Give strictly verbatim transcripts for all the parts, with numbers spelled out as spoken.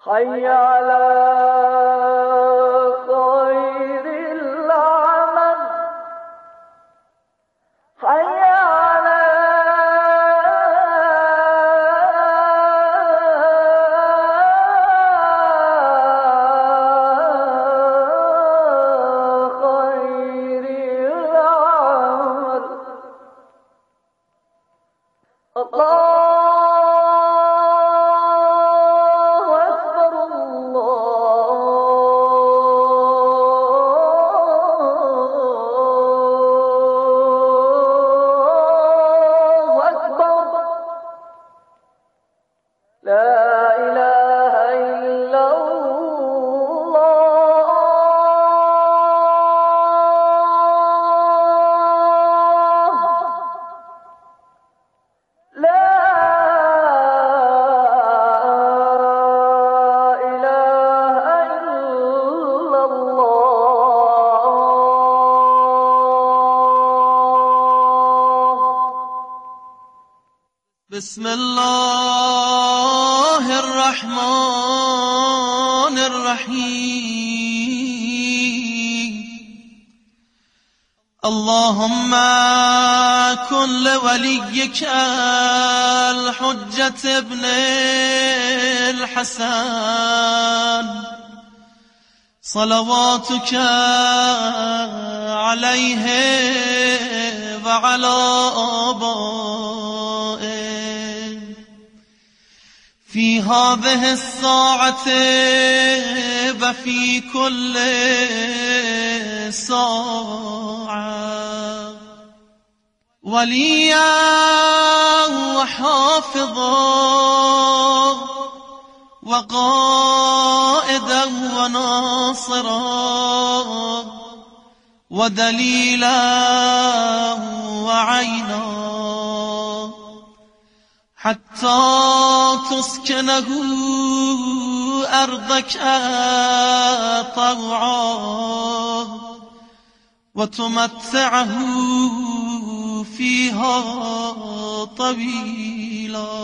حي على خير العمل حي على خير العمل الله بسم الله الرحمن الرحيم اللهم كن لوليك الحجة ابن الحسن صلواتك عليه وعلى آبائه في هذه الساعة وفي كل ساعة وليا وحافظا وقائدا وناصرا ودليلا وعينا حتى تسكنه أرضك طوعا وتمتعه فيها طويلا.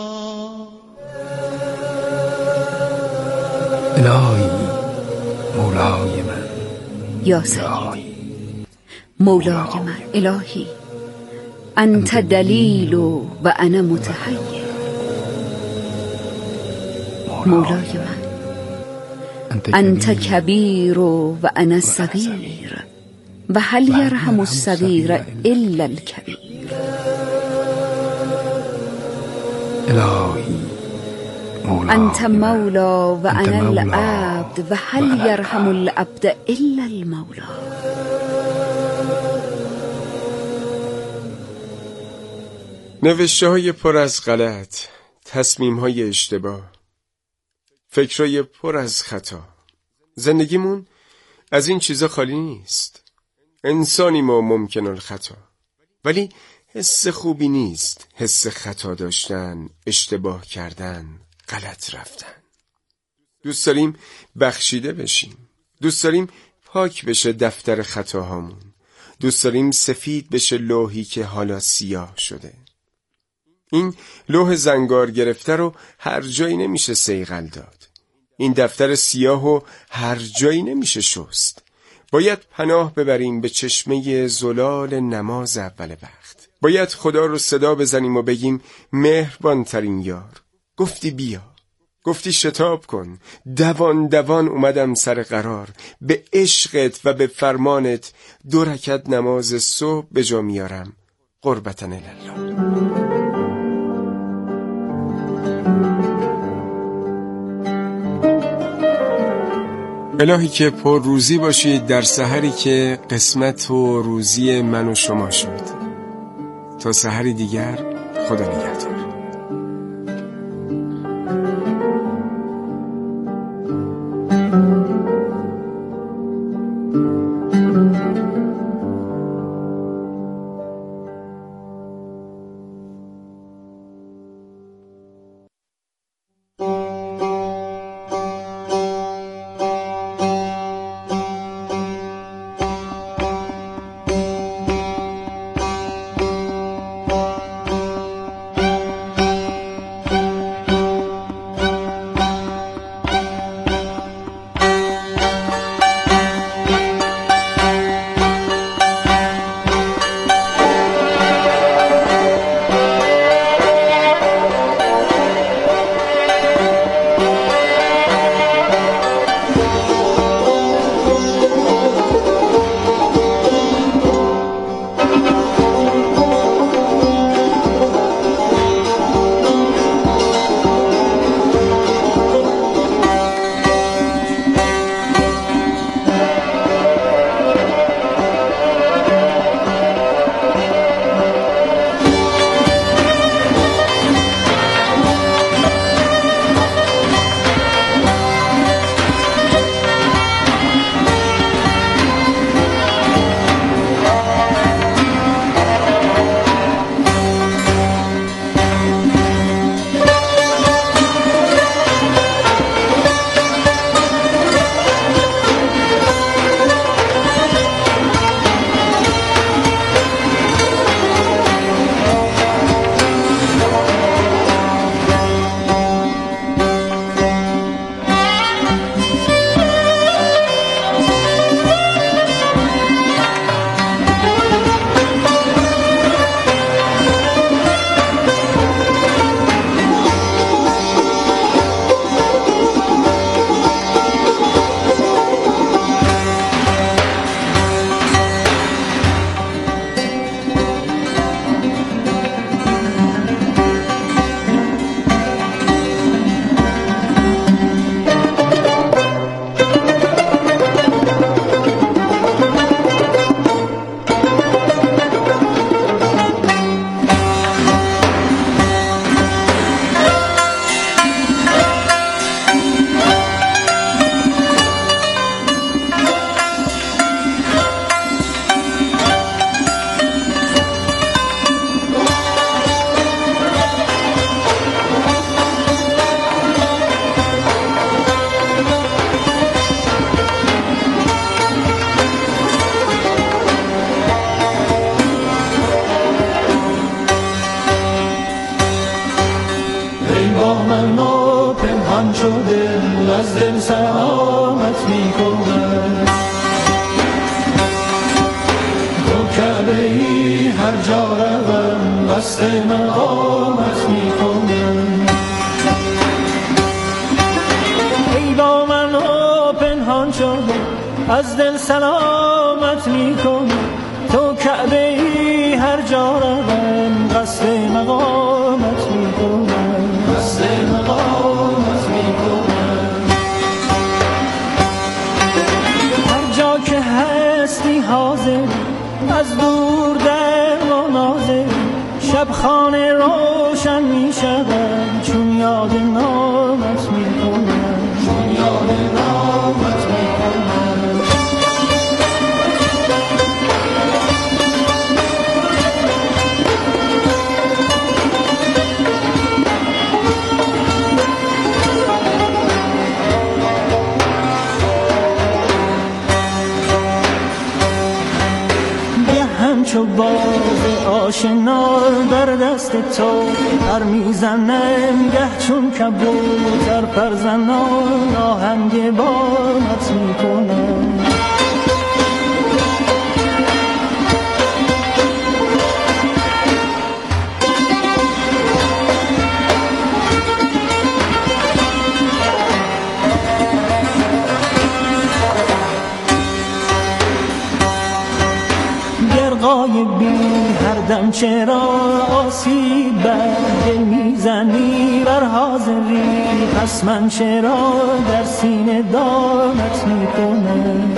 الهی مولای من، یا سیدی مولای من، الهی انت دلیل و انا متحیر. مولای من، انت کبیر و انا صغیر و هل یرحم الصغیر الا الکبیر. الهی انت مولا و انا العبد و هل یرحم العبد الا المولا. نوشته های پر از غلط، تصمیم های اشتباه، فکرای پر از خطا. زندگیمون از این چیزا خالی نیست. انسانی ما ممکن الخطا، ولی حس خوبی نیست حس خطا داشتن، اشتباه کردن، غلط رفتن. دوست داریم بخشیده بشیم، دوست داریم پاک بشه دفتر خطاهامون، دوست داریم سفید بشه لوحی که حالا سیاه شده. این لوح زنگار گرفته رو هر جایی نمیشه صیقل داد. این دفتر سیاه رو هر جایی نمیشه شست. باید پناه ببریم به چشمه زلال نماز اول وقت. باید خدا رو صدا بزنیم و بگیم مهربان ترین یار، گفتی بیا، گفتی شتاب کن، دوان دوان اومدم سر قرار، به عشقت و به فرمانت دو رکعت نماز صبح به جا میارم، قربتن الله. الهی که پر روزی باشید در سحری که قسمت و روزی من و شما شد. تا سحری دیگر، خدا نگهدار. از دل سلامت میکنم. تو کعبه ای هر جا روم قصد مقامت میکنم. ای با من و پنهان شده از دل سلامت میکنم. تو کعبه ای هر جا روم قصد مقامت میکنم. قصد مقامت میکنم. هر جا که هستی حاضر از دور در مناظر شب خانه روشن می شود چون یاد نامت می کنم. چون یاد نامت می کنم. همچو باز آشنا در دست تو هر میزنم گه چون کبوتر پرزنان آهنگ بامت میکنم. غایبی هر دم چرا آسیب بر دل میزنی بر حاضری پس من چرا در سینه دامت میکنم.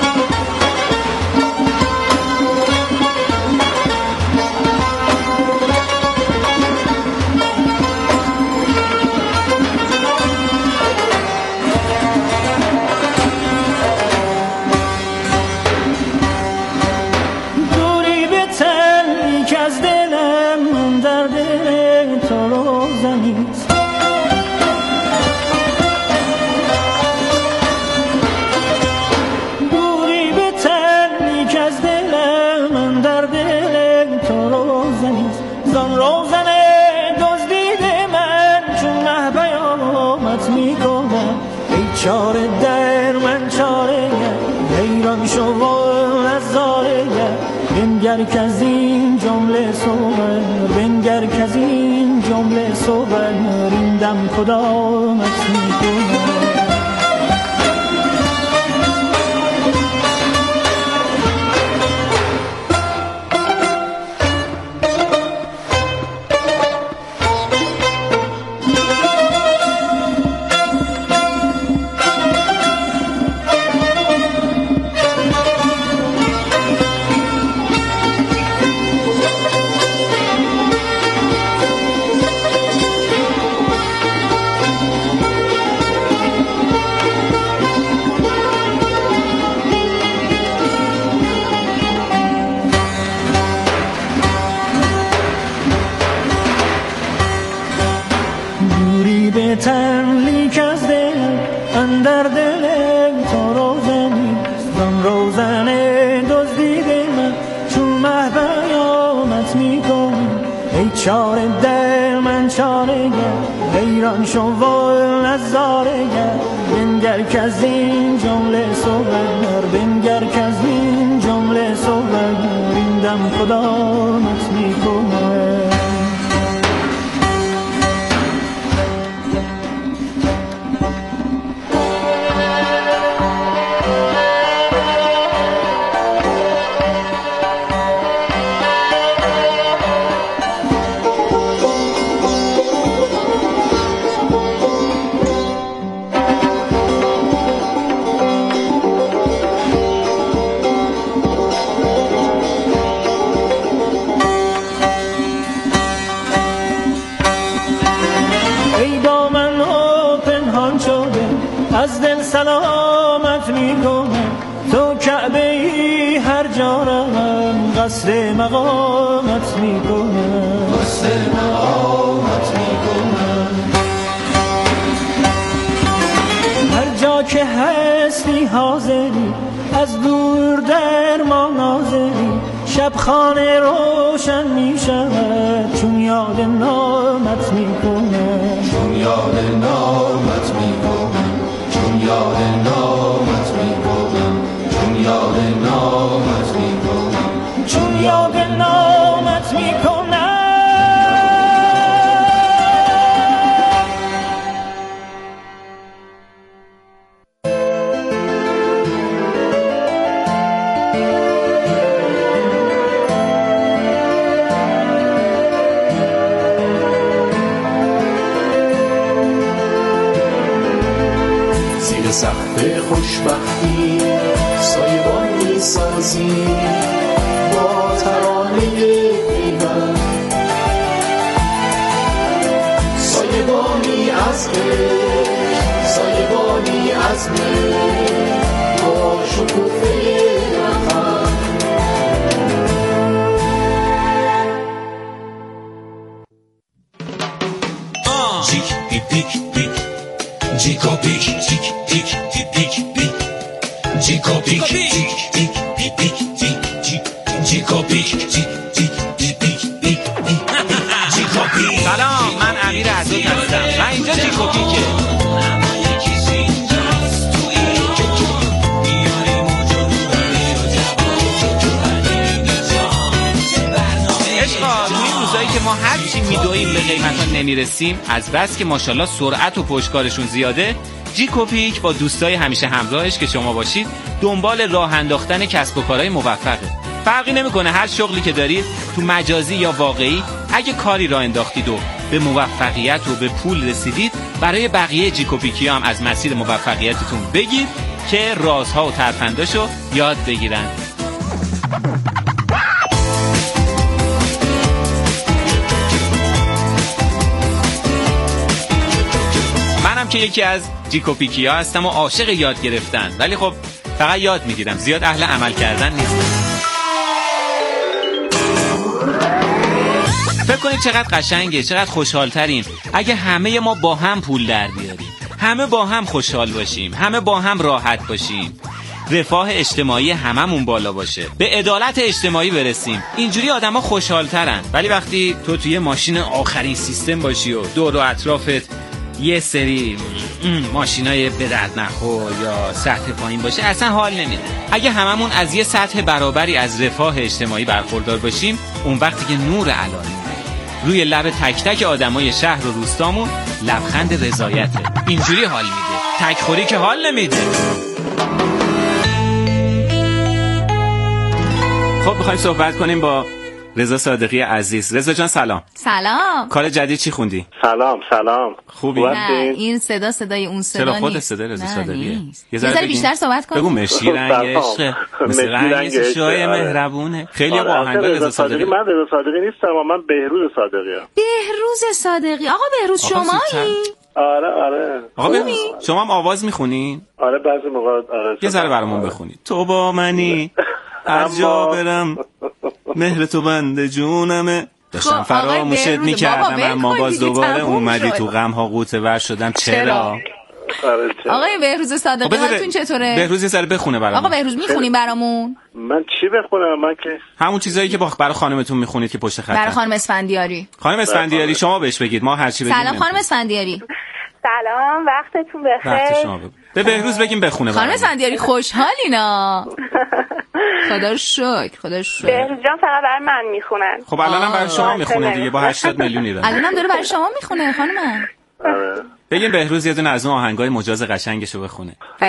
چاره در من چاره حیران شو و نظاره بنگر که از این جمله صور بنگر که از این جمله صور ریندم کدامت میکنم. تن لیک از دل اندر دل تو روزنی زن روزن دزدیده من چون مه بیامت میکنم. ای چاره در من چاره گر حیران شو و نظاره گر بنگر که از این جمله صور بنگر که از این جمله صور ریندم کدامت میکنم. از دل سلامت میکنم. تو کعبه ای هر جا روم قصد مقامت میکنم. قصد مقامت میکنم. هر جا که هستی حاضری از دور در ما ناظری شب خانه روشن می شود چون یاد نامت میکنم. چون یاد نامت میکنم. زیر سقف خوشبختی سایبان می‌سازی با ترانه پیوند، سایبانی از عشق، سایبانی از مهر با شکوفه وطن. جیک پیک پیک پیک جیکو پیک جیک پیک پیک پیک جیکو پیک جیک پیک پیک جیک جیکو پیک جیک پیک پیک پیک جیکو پیک. سلام، من امیر عزیز هستم و اینجا جیکو پیکه. که ما هر چی میدویم به قیمتا نمیرسیم، از بس که ماشاءالله سرعت و پشتکارشون زیاده، جیکو پیک با دوستای همیشه همراهش که شما باشید دنبال راه انداختن کسب و کارهای موفقه. فرقی نمیکنه هر شغلی که دارید، تو مجازی یا واقعی، اگه کاری راه انداختید و به موفقیت و به پول رسیدید، برای بقیه جیکو پیکی هم از مسیر موفقیتتون بگید که رازها و ترفنداشو یاد بگیرن. که یکی از جیکو پیکی ها هستم و عاشق یاد گرفتن، ولی خب فقط یاد میگیرم، زیاد اهل عمل کردن نیستم. فکر کنید چقدر قشنگه، چقدر خوشحالتریم اگه همه ما با هم پول در بیاریم، همه با هم خوشحال باشیم، همه با هم راحت باشیم، رفاه اجتماعی هممون بالا باشه، به عدالت اجتماعی برسیم. اینجوری آدما خوشحالترن. ولی وقتی تو توی ماشین آخرین سیستم باشی و دور و اطرافت یه سری ماشینای به درد نخور یا سطح پایین باشه، اصلا حال نمیده. اگه هممون از یه سطح برابری از رفاه اجتماعی برخوردار باشیم، اون وقتی که نور علانی روی لب تک تک آدمای شهر و روستامون لبخند رضایته. اینجوری حال میده. تکخوری که حال نمیده. خب میخوایم صحبت کنیم با رضا صادقی عزیز. رضا جان سلام. سلام. کار جدید چی خوندی؟ سلام سلام. خوبی؟ نه این صدا صدای اون صدا نیست. چرا خود صدا رضا صادقیه؟ یه ذره بیشتر صحبت کن. بگو مشی رنگ عشق، مثل رنگ شای مهربونه. خیلی با آهنگ رضا صادقی. من رضا صادقی نیستم، من بهروز صادقی ام. بهروز صادقی. آقا بهروز شمایی؟ آره آره. آقا بهروز شما هم آواز میخونین؟ آره بعضی موقع آره. یه ذره برامون بخونید. تو با منی هر جا برم، مهر تو بند جونمه، داشتم فراموشت میکردم اما باز دوباره اومدی تو غم ها قوطه ور شدم. چرا؟ آقای بهروز صادقی حالتون چطوره؟ بهروز یه ذره بخونه برامون. آقا بهروز میخونیم برامون؟ من چی بخونم؟ من که همون چیزایی که برای خانمتون میخونید که پشت خط. برای خانم اسفندیاری. خانم اسفندیاری شما بهش بگید، ما هر چی بگیم. سلام خانم اسفندیاری. سلام، وقتتون بخیر. وقت شما بگید. به بهروز بگیم بخونه برامون. خانم اسفندیاری خوشحالینا. خدا رو شکر، خدا رو شکر. بهروز جان فقط برای من میخونن. خب الانم برای شما میخونه دیگه، با هشتاد میلیون ایران. الانم داره برای شما میخونه خانم. بگین بهروز یه دونه از اون آهنگای مجاز قشنگشو بخونه.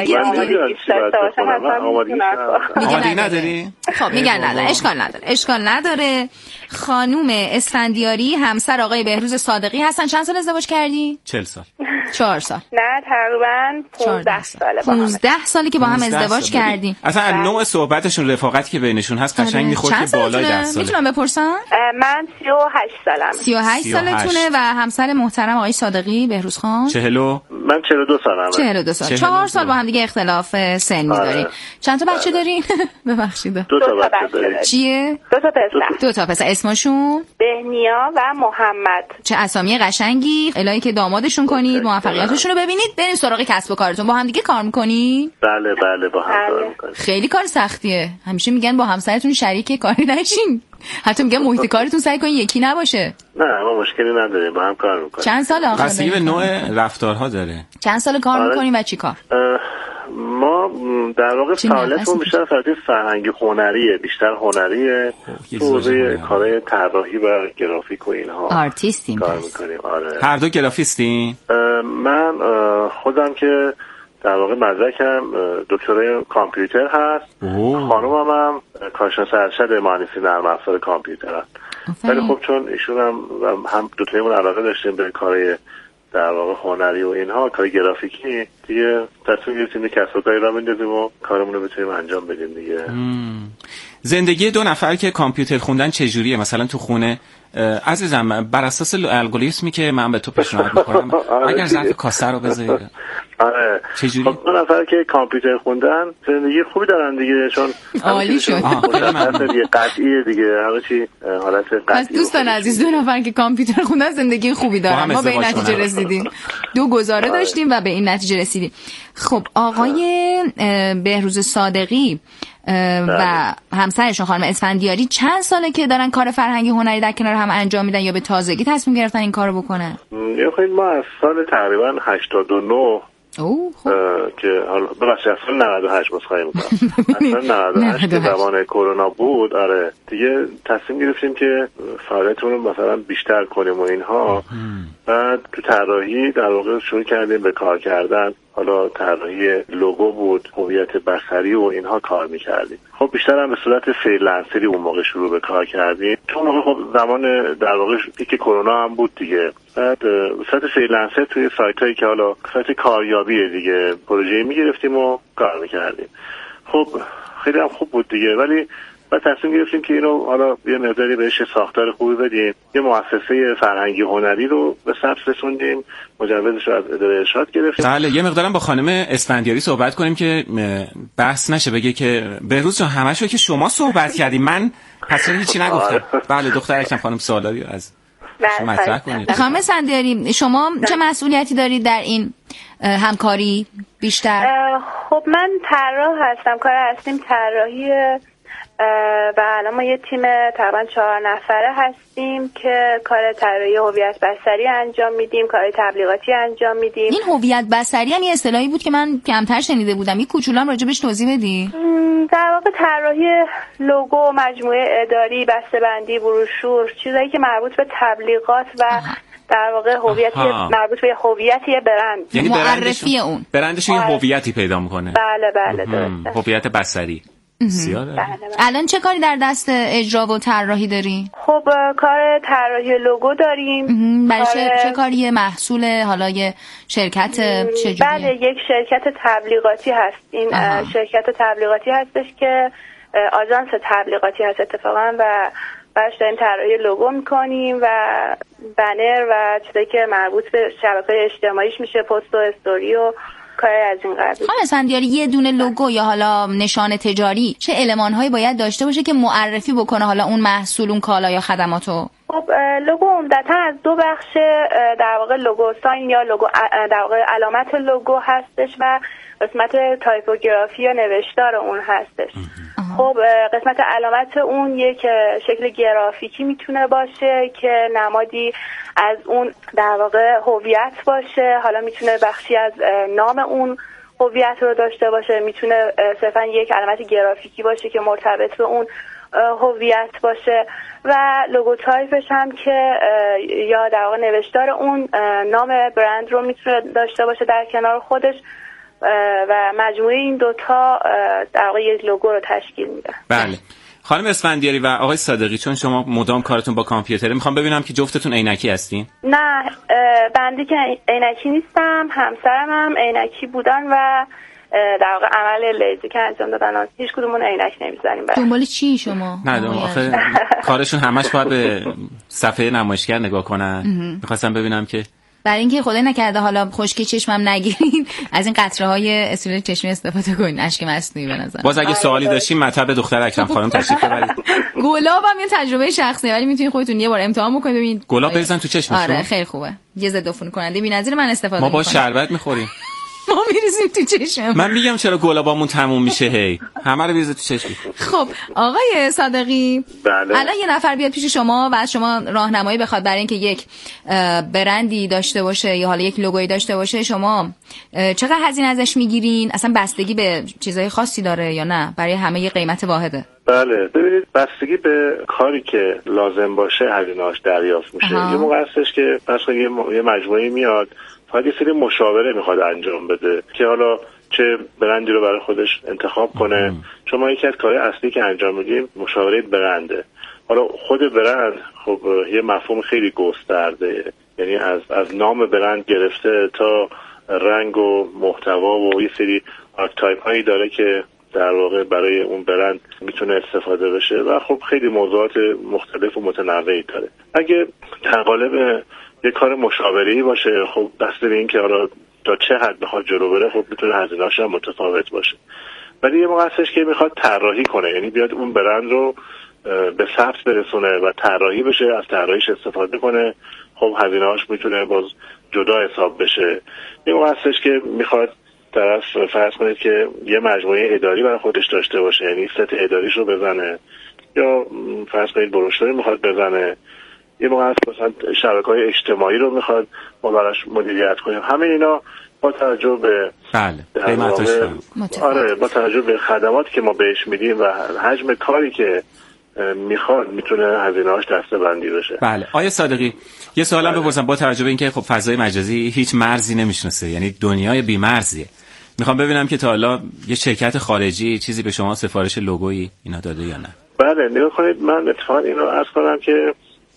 آمادگی نداری؟ خب میگن نداره، اشکال نداره، اشکال نداره. خانوم اسفندیاری همسر آقای بهروز صادقی هستن. چند سال ازدواج کردی؟ چهل سال. چهار سال. نه تقریبا پانزده ساله. پانزده سالی که با هم ازدواج کردی. اصلا نوع صحبتشون، رفاقتی که بینشون هست قشنگ میخورد که بالای ده ساله. میتونم بپرسم؟ من سی و هشت سالمه. سی و هشت سالتونه و همسر محترم آقای صادقی بهروز خان چهلو. من چهل و دو سالمه. چهل و دو سال. چهار سال با هم دیگه اختلاف سنی داریم. چند تا بچه دارین؟ ببخشید. دو تا بچه داریم. چیه؟ دو تا پسر. دو تا پسر. اسمشون؟ بهنیا و محمد. چه اسامی قشنگی. الهی که دامادشون کنید، موفقیتشون رو ببینید. بریم سراغ کسب و کارتون. با هم دیگه کار می‌کنید؟ بله بله با هم کار می‌کنیم. خیلی کار سختیه. همیشه میگن با همسرتون شریک کاری نشین. حتی میگن محیط کارتون سعی کنین یکی نباشه. نه ما مشکلی نداریم، با هم کار می‌کنیم. چند سال آخه؟ بستگی به نوع رفتارها داره. چند سال کار آره. می‌کنین و چی کار؟ ما در واقع فعالیتمون بیشتر فعالیت فرهنگی هنریه، بیشتر هنریه. تو حوزه کارهای طراحی و گرافیک و اینها آرتیستیم کار می‌کنیم. آره. هر دو گرافیستین؟ من خودم که در واقع مدرکم دکترای کامپیوتر هست. خانومم هم کارشناس ارشد مهندسی نرم افزار کامپیوتر هست. ولی خب چون ایشون هم هم دو تایمون علاقه داشتیم به کارهای در واقع هنری و اینها، کار گرافیکی، دیگه تصمیم گرفتیم کسب و کاری را بندازیم و کارمون رو بتونیم انجام بدیم دیگه. مم. زندگی دو نفر که کامپیوتر خوندن چجوریه؟ مثلا تو خونه عزیزم بر اساس الگوریتمی که من به تو پیشنهاد می‌کنم اگر ظرف کاسه رو بذاری. آره چجوری؟ خب دو نفر که کامپیوتر خوندن زندگی خوبی دارن دیگه، چون عالی شد. دیگه قطعیه دیگه، همه چی حالت قطعی. پس دوستان عزیز دو نفر که کامپیوتر خوندن زندگی خوبی دارن، ما به این نتیجه رسیدیم. دو گزاره داشتیم و به این نتیجه رسیدیم. خب آقای بهروز صادقی و همسرشون خانم اسفندیاری چند ساله که دارن کار فرهنگی هنری در کنار هم انجام میدن یا به تازگی تصمیم گرفتن این کارو بکنن؟ یه خیلی ما از سال تقریبا هشتاد و نه اوه که حالا ببخشید از سال نود و هشت بسخواهی میکنم از سال نود و هشت که زمان کرونا بود، آره دیگه تصمیم گرفتیم که فعالیتمون رو مثلا بیشتر کنیم و اینها. بعد تو طراحی در واقع شروع کردیم به کار کردن، حالا طراحی لوگو بود، هویت بصری و اینها کار میکردیم. خب بیشتر هم به صورت فریلنسری اون موقع شروع به کار کردیم، چون موقع خب زمان در واقع پیک کرونا هم بود دیگه. بعد به صورت فریلنسر توی سایت هایی که حالا سایت کاریابیه دیگه پروژه میگرفتیم و کار میکردیم. خب خیلی هم خوب بود دیگه، ولی بعد تصمیم گرفتیم که اینو حالا یه مقداری بهش ساختار خوبی بدیم، یه مؤسسه فرهنگی هنری رو به ثبت رسوندیم، مجوزش رو از اداره ارشاد گرفتیم. بله یه مقدارم با خانم اسفندیاری صحبت کنیم که بحث نشه بگه که بهروز جان همشو که شما صحبت کردیم من پس هیچی نگفتم. بله دختر اکرم خانم سوالی از شما مطرح کنید. خانم اسفندیاری شما چه مسئولیتی دارید در این همکاری بیشتر؟ خب من طراح هستم، کار اصلیم طراحی و الان ما یه تیم تقریبا چهار نفره هستیم که کار طراحی هویت بصری انجام میدیم، کار تبلیغاتی انجام میدیم. این هویت بصری هم یه اصطلاحی بود که من کمتر شنیده بودم، یه کوچولو راجبش توضیح بدی؟ در واقع طراحی لوگو، مجموعه اداری، بسته‌بندی، بروشور، چیزایی که مربوط به تبلیغات و آها. در واقع هویتی مربوط به هویت یه برند، یعنی معرفی اون برندش یه هویتی پیدا میکنه. بله بله درسته. هویت بصری. بله بله. الان چه کاری در دست اجرا و طراحی داری؟ خب کار طراحی لوگو داریم. برای چه چه کاری؟ محصول حالا یه شرکت چجوریه؟ بله یک شرکت تبلیغاتی هست. این آها. شرکت تبلیغاتی هستش که آژانس تبلیغاتی هست اتفاقا و باش داریم طراحی لوگو میکنیم و بنر و چیزایی که مربوط به شبکه‌های اجتماعیش میشه، پست و استوری و کاری از این قبیل. خانم اسفندیاری یه دونه لوگو یا حالا نشان تجاری چه المان‌هایی باید داشته باشه که معرفی بکنه حالا اون محصول، اون کالا یا خدماتو؟ خب لوگو عمدتاً از دو بخش در واقع لوگو ساین یا لوگو در واقع علامت لوگو هستش و قسمت تایپوگرافی یا نوشتار اون هستش. خب قسمت علامت اون یک شکل گرافیکی میتونه باشه که نمادی از اون در واقع هویت باشه، حالا میتونه بخشی از نام اون هویت رو داشته باشه، میتونه صرفا یک علامت گرافیکی باشه که مرتبط به اون هویت باشه و لوگو تایپش هم که یا در واقع نوشتار اون نام برند رو میتونه داشته باشه در کنار خودش و مجموعه این دوتا در واقع یک لوگو رو تشکیل میده. بله. خانم اسفندیاری و آقای صادقی چون شما مدام کارتون با کامپیوتره میخوام ببینم که جفتتون عینکی هستین؟ نه بنده که عینکی نیستم، همسرم هم عینکی بودن و در واقع عمل لیزی که انجام دادن هیچ کدومون عینک نمیزنیم. دنبال چی شما؟ نه آخه کارشون همش باید به صفحه نمایشگر نگاه کنن. میخواستم ببینم که برای اینکه خدای نکرده حالا خشکی چشمم نگیرید از این قطره های اسپری چشمی استفاده کنین، اشک مصنوعی به نظر. باز اگه سوالی داشتین مطب دختر اکرم خانم تشریف ببرید. گلابم یه تجربه شخصیه ولی میتونید خودتون یه بار امتحان بکنید ببینید. گلاب بریزن تو چشمتون. آره خیلی خوبه. یه ضد عفونی کننده بی‌نظیر من استفاده می‌کنم. ما با شربت می‌خوریم. ما میریزیم تو چشم. من میگم چرا گلابامون تموم میشه هی. همه رو بریزه تو چشم. خب آقای صادقی بله. الان یه نفر بیاد پیش شما و از شما راهنمایی بخواد برای اینکه یک برندی داشته باشه یا حالا یک لوگویی داشته باشه، شما چقدر هزینه ازش میگیرین؟ اصلا بستگی به چیزای خاصی داره یا نه برای همه یه قیمت واحده؟ بله ببینید بستگی به کاری که لازم باشه هزینه‌اش دریافت میشه. یه موقع هستش که مثلا یه مجموعه میاد فقط یه سری مشاوره میخواد انجام بده که حالا چه برندی رو برای خودش انتخاب کنه. چون ما یکی از کارهای اصلی که انجام میدیم مشاوره برنده. حالا خود برند خب یه مفهوم خیلی گسترده، یعنی از از نام برند گرفته تا رنگ و محتوا و یه سری آرکتایپ هایی داره که در واقع برای اون برند میتونه استفاده بشه و خب خیلی موضوعات مختلف و متنوعی داره. اگه در قالب یه کار مشاوره‌ای باشه، خب بسته به این که حالا تا چه حد بخواد جلو بره، خب میتونه هزینه‌اش هم متفاوت باشه. ولی یه موقع هستش که میخواد طراحی کنه، یعنی بیاد اون برند رو به ثبت برسونه و طراحی بشه، از طراحیش استفاده کنه، خب هزینه‌اش میتونه باز جدا حساب بشه. یه موقع هستش که میخواد طرف فرض کنید که یه مجموعه اداری برای خودش داشته باشه، یعنی ست اداریش رو بزنه، یا فرض کنید بروشوری میخواد بزنه، یه موقع هست مثلا شبکه‌های اجتماعی رو میخواد ما براش مدیریت کنیم. همه اینا با توجه به بله قیمتش آره با توجه به خدماتی که ما بهش میدیم و حجم کاری که میخواد میتونه هزینه‌اش دسته‌بندی بشه. بله. آیا صادقی یه سوالم بله. بپرسم با توجه به اینکه خب فضای مجازی هیچ مرزی نمیشناسه، یعنی دنیای بی‌مرزیه، میخوام ببینم که تا حالا یه شرکت خارجی چیزی به شما سفارش لوگویی اینا داده یا نه؟ بله نگاه کنید، من اتفاقا اینو عرض کنم که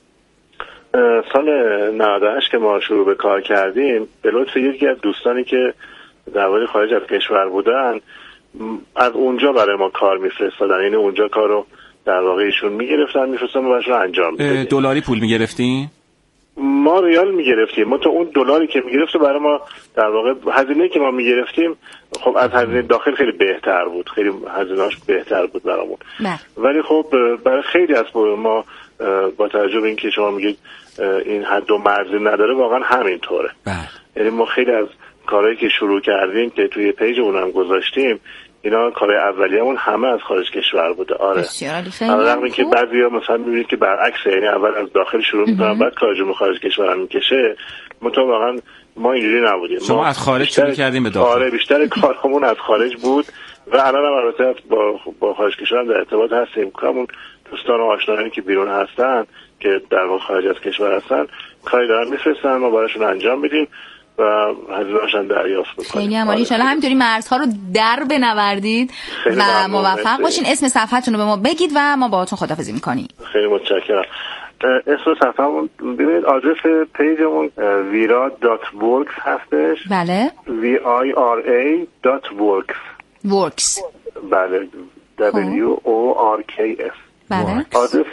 سال نود و هشت که ما شروع به کار کردیم، به لطف یکی از دوستانی که در واقع خارج از کشور بودن از اونجا برای ما کار میفرستادن، یعنی اونجا کارو در واقع ایشون میگرفتن میفرستن و براشون انجام میدادیم. دلاری پول میگرفتین؟ ما ریال میگرفتیم. ما تو اون دلاری که میگرفت برای ما در واقع هزینه‌ای که ما میگرفتیم خب از هزینه داخل خیلی بهتر بود، خیلی هزینه‌اش بهتر بود برامون. ولی خب برای خیلی از ما با توجه به اینکه شما میگید این حد و مرزی نداره، واقعا همینطوره. یعنی ما خیلی از کارهایی که شروع کردیم که توی پیج اونم گذاشتیم، اینا کارهای اولیه‌مون همه از خارج کشور بوده. آره. البته اینکه بعضیا مثلا می‌بینید که برعکس، یعنی اول از داخل شروع می‌کنن بعد کارشون خارج کشور هم می‌کشه. متأ واقعا ما اینجوری نبودیم. شما از خارج شروع کردیم به داخل. آره بیشتر کارمون از خارج بود و الان هم البته با با خارج کشور در ارتباط هستیم. کامون دوستان و آشنایانی که بیرون هستن که در واقع خارج از کشور هستن کاری دارن می‌فرستن، ما براشون انجام میدیم و هزینه‌اشون دریافت می‌کنیم. خیلی عالی. ان شاءالله همینطوری مرزها رو در بنوردید و موفق باشین. اسم صفحتون رو به ما بگید و ما باهاتون خداحافظی می‌کنیم. خیلی متشکرم. اسم صفحمون ببینید، آدرس پیجمون ویرا دات ورکس هستش. بله. وی آی آر ای دات ورکس. ورکس. بله. دبلیو او آر کی اس. بله. آدرس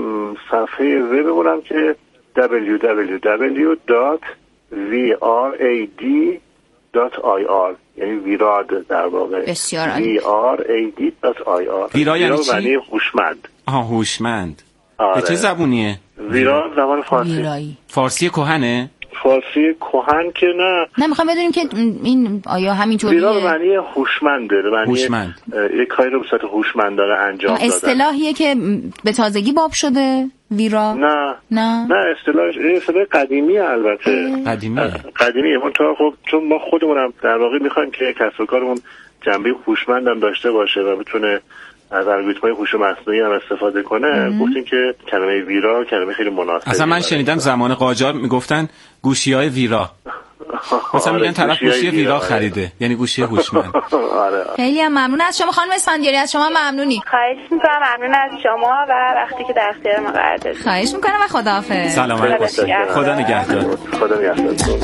صفحه وبمون هم که دبلیو دبلیو دبلیو دات وی آر ای دی دات آی آر، یعنی ویراد در واقع. بسیار عالی. وی آر ای دی دات آی آر. ویرا یعنی چی؟ یعنی هوشمند. آها هوشمند. آره. به چه زبونیه؟ ویرا زبان فارسی. ویرایی. فارسی کهنه؟ فارسی کهن که نه. نه میخوام بدونیم که این آیا همینطوریه؟ ویرا به معنی هوشمنده، به معنی هوشمند. یک کاری رو به صورت هوشمند داره انجام داده. اصطلاحیه که به تازگی باب شده ویرا؟ نه نه نه اصطلاحش اصطلاح قدیمیه. البته قدیمیه قدیمیه من تا خب چون ما خودمونم در واقع میخوایم که کسب و کارمون جنبه هوشمند هم داشته باشه و بتونه از الگوریتم‌های هوش مصنوعی هم استفاده کنه، گفتیم که کلمه ویرا کلمه خیلی مناسبه. اصلا من شنیدم زمان قاجار میگفتن گوشی‌های ویرا. مثلا میگن طرف گوشی ویرا خریده، یعنی گوشی هوشمند. آره. خیلی هم ممنون از شما خانم اسفندیاری، از شما ممنونی. خواهش می‌کنم. ممنون از شما و وقتی که در اختیار ما قرار دادید. خواهش می‌کنم و خداحافظ. سلامت باشید. خدا نگهدار. خدا نگهدار.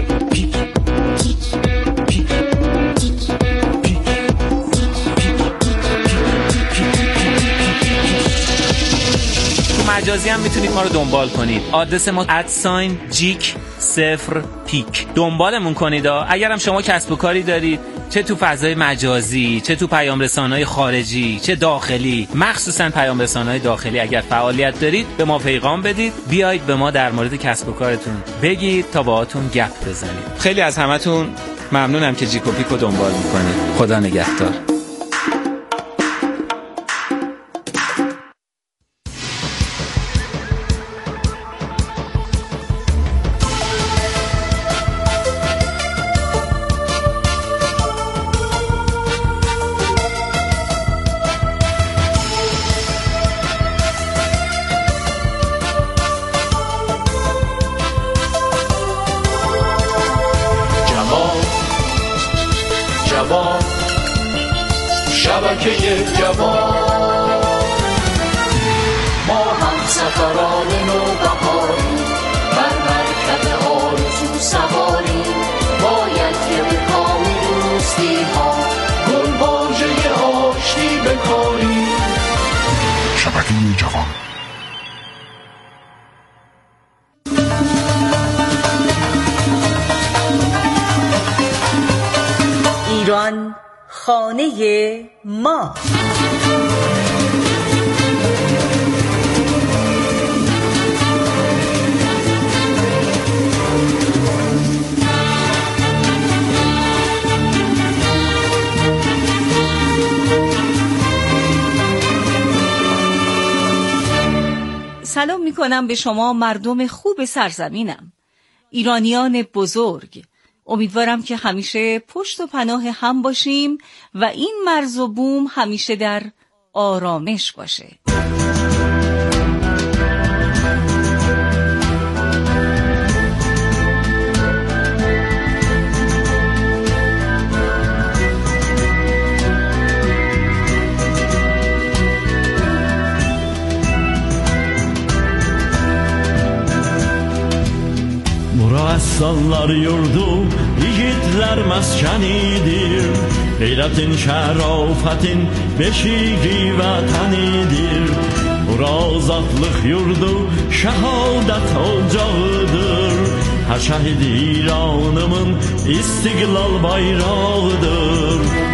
مجازی هم میتونید ما رو دنبال کنید. آدرس ما ادساین جیک صفر پیک. دنبالمون کنید. اگر هم شما کسب و کاری دارید، چه تو فضای مجازی، چه تو پیام رسانه‌های خارجی، چه داخلی، مخصوصا پیام رسانه‌های داخلی، اگر فعالیت دارید به ما پیغام بدید، بیایید به ما در مورد کسب و کارتون بگید تا باهاتون گپ بزنیم. خیلی از همتون ممنونم که جیک و پیک رو دنبال میکنید. خدا نگهدار. شبکه جوان، ما هم سفران نوبهاری بر مرکب سواری باید که به کام دوستی ها گل واژه آشتی بکاری. شبکه جوان. ایران خانه ما. سلام می کنم به شما مردم خوب سرزمینم، ایرانیان بزرگ. امیدوارم که همیشه پشت و پناه هم باشیم و این مرز و بوم همیشه در آرامش باشه. Aslanlar yurdu, yiğitler maskenidir. Gayretin, şerafetin beşiği vatanidir. Bura azatlık yurdu, şehadet ocağıdır. Her şehit İran'ımın istiklal bayrağıdır.